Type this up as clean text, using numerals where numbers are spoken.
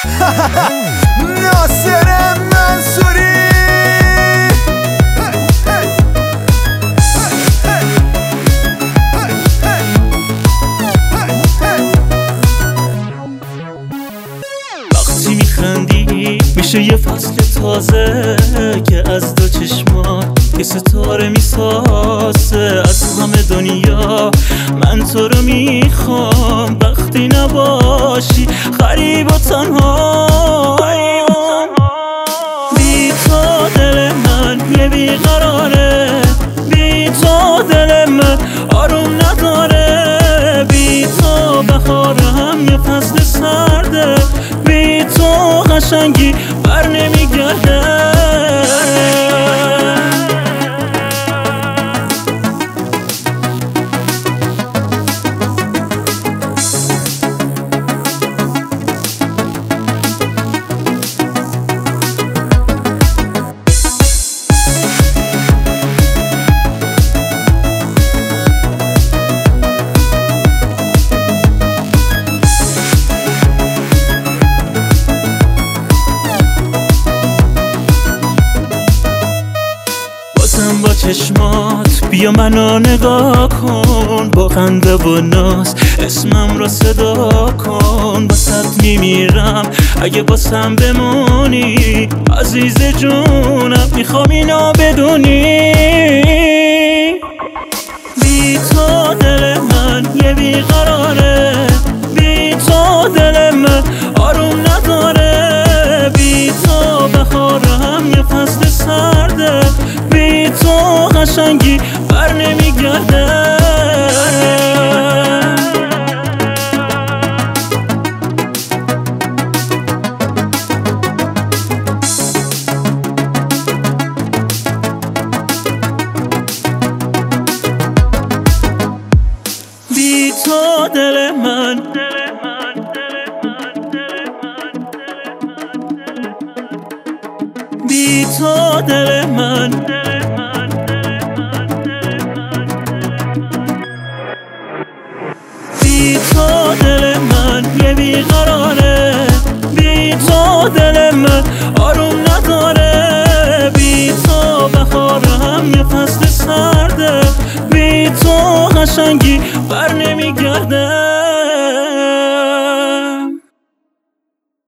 ناصر منصوری. وقتی میخندی میشه یه فصل تازه که از دو چشمات یه ستاره میسازه. از همه دنیا من تو رو میخوام، وقتی نباشی غریب و تنها. بی تو دل من یه بیقراره، بی تو دل من آروم نداره، بی تو بهارم یه فصل سرده، بی تو قشنگی بر نمیگرده. با چشمات بیا منو نگاه کن، با خنده و ناز اسمم رو صدا کن. باست میمیرم اگه باسم بمونی، عزیز جونم میخوام اینو بدونی. بی تو دل من یه بیقراره، بی تو دل من آروم نداره، بی تو بهارم یه فصل سرده، بی تو قشنگی بر نمیگرده. بی تو دل من بی تو دل من بی تو دل من یه بیقراره، بی تو دل من آروم نداره، بی تو بهارم یه فصل سرده، بی تو قشنگی